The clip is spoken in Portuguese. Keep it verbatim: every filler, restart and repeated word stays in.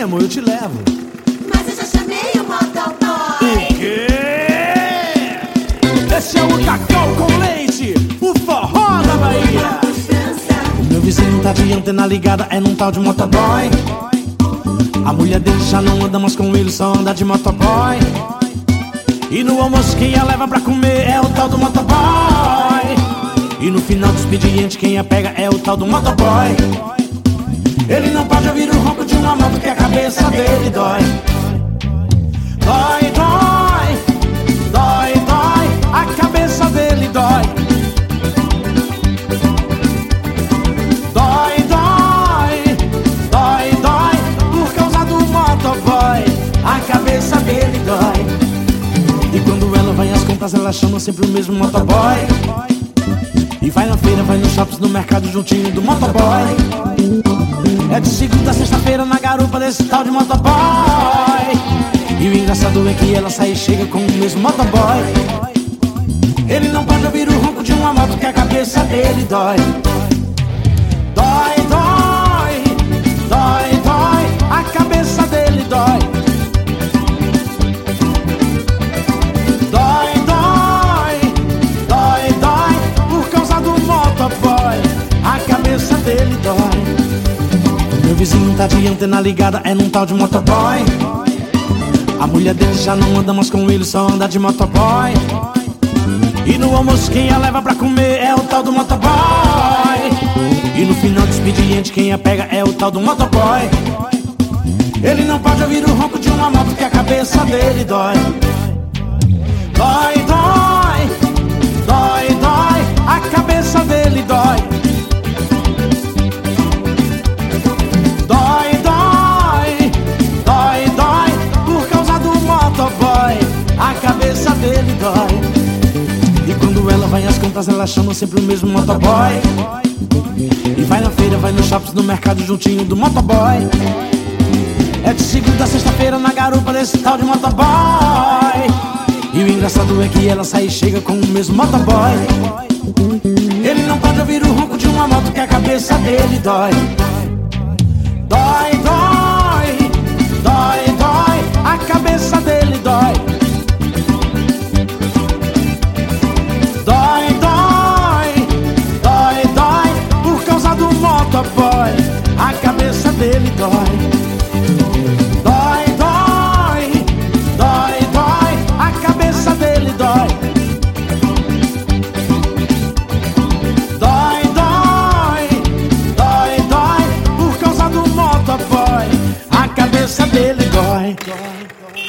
amor, eu te levo. Mas eu já chamei o motoboy. O quê? Esse é o cacau com leite, o forró da Bahia. O meu vizinho tá de antena ligada, é num tal de motoboy. A mulher dele já não anda mais com ele, só anda de motoboy. E no almoço quem a leva pra comer é o tal do motoboy. E no final do expediente quem a pega é o tal do motoboy. Ele não pode ouvir o ronco de uma moto que a cabeça dele dói. Dói, dói, dói, dói, a cabeça dele dói. Dói, dói, dói, dói, por causa do motoboy, a cabeça dele dói. E quando ela vai às compras ela chama sempre o mesmo motoboy. E vai na feira, vai nos shoppings, no mercado juntinho do motoboy. É de segunda a sexta-feira na garupa desse tal de motoboy. E o engraçado é que ela sai e chega com o mesmo motoboy. Ele não pode ouvir o ronco de uma moto que a cabeça dele dói. Dói, dói, dói, dói, a cabeça dele dói. Dói, dói, dói, dói, por causa do motoboy, a cabeça dele dói. Meu vizinho tá de antena ligada, é num tal de motoboy. A mulher dele já não anda mais com ele, só anda de motoboy. E no almoço quem a leva pra comer é o tal do motoboy. E no final do expediente quem a pega é o tal do motoboy. Ele não pode ouvir o ronco de uma moto que a cabeça dele dói. Dói, dói, dói, dói, a cabeça dele dói. Dói, dói, dói, dói, por causa do motoboy, a cabeça dele dói. E quando ela vai às compras ela chama sempre o mesmo motoboy. E vai na feira, vai nos shoppings, no mercado juntinho do motoboy. É de segunda a sexta-feira na garupa desse tal de motoboy. E o engraçado é que ela sai e chega com o mesmo motoboy. Ele não pode ouvir o ronco de uma moto que a cabeça dele dói. Dói, dói, dói, dói, a cabeça dele dói. Dói, dói, dói, dói, por causa do motoboy, a cabeça dele dói. Dói, dói, dói, dói, a cabeça dele dói. Dói, dói, dói, dói, por causa do motoboy, a cabeça dele dói.